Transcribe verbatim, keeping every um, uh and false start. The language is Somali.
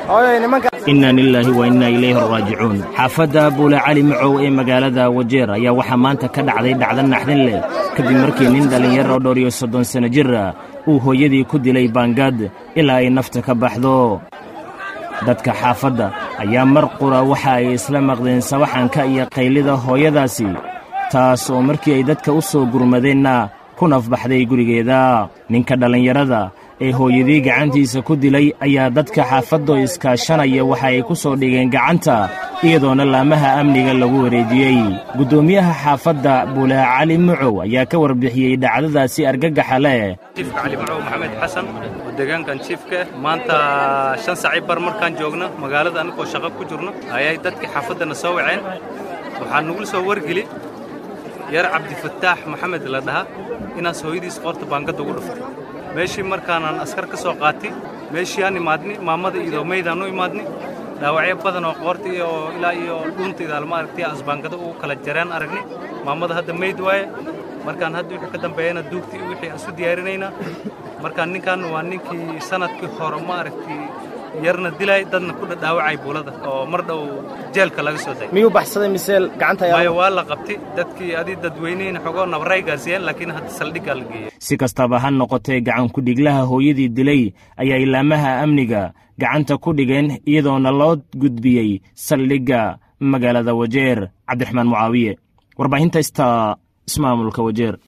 inna lillahi wa inna ilayhi raaji'uun. xaafadda Buule Cali Macow ee magaalada Wajeer ayaa waxaa maanta ka dhacday dhacdo naxdin leh kadib markii nin dhalinyaro oo dhowr iyo soddon sano jir ah uu hooyadii ku dilay baangad ilaa ay nafta ka baxdo. dadka xaafadda ayaa mar qura waxa ay isla maqdeen sawaxanka iyo qaylida hooyadaasi, taas oo markii ay dadka u soo gurmadeenna ku nafbaxday gurigeeda. ninka dhalinyarada ee hooyadii gacantiisa ku dilay ayaa dadka xaafadda iskaashanaya waxa ay ku soo dhigeen gacanta iyadoona laamaha amniga lagu wareejiyey. gudoomiyaha xaafadda Buule Cali Macow ayaa ka warbixiyey dhacdadaasi argagaxa leh. Chief Cali Macow Maxamed Xasan oo deegaankan chiefka maanta shan saac bar markaan joogno magaalada anagoo shaqo ku jirno ayay dadka xaafadana soo waceen. waxaan nagu soo wargeli yar Cabdi Fattaax Maxamed la dhaha inaas hooyadiis qorta baangada ugu dhuftay. meeshii markaan askar ka soo qaatay meeshii aan imaadnay maamada iyo meydaan u imaadnay dhaawacyo badan oo qoorta iyo ilaa iyo dhuunteeda ma aragtay asbaangada uu kala jareen aragnay. maamada hadda meyd waaye markaan hadda wixii ka dambeeyana duugtii wixii aan isu diyaarinayna. markaan ninkan waa ninkii sanadkii hore ma aragtay yarna dilay dadna ku dhaawacay Buulada oo mar dhow jeelka laga soo day. miyuu baxsaday miseel gacanta ayaa waa la qabtay dadkii adii dadweynayn xogo nabray gaasiyeen laakiin hadda saldhig la geeyay. si kastaba ha noqotee gacan ku dhiglaha hooyadii dilay ayaa ilaamaha amniga gacanta ku dhigeen iyadoona loo gudbiyey saldhigga magaalada Wajeer. Cabdiraxmaan Mucaawiye, warbaahinta ismaamulka Wajeer.